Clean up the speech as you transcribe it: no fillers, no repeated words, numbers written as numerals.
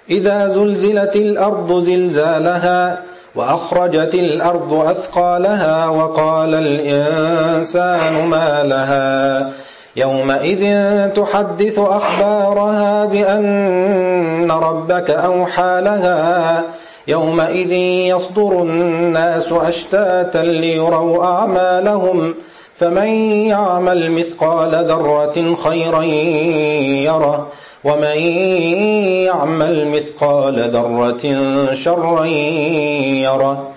إذا زلزلت الأرض زلزالها وأخرجت الأرض أثقالها وقال الإنسان ما لها يومئذ تحدث أخبارها بأن ربك أوحى لها يومئذ يصدر الناس أشتاتا ليروا أعمالهم فمن يعمل مثقال ذرة خيرا يره ومن يعمل مثقال ذرة شرا يره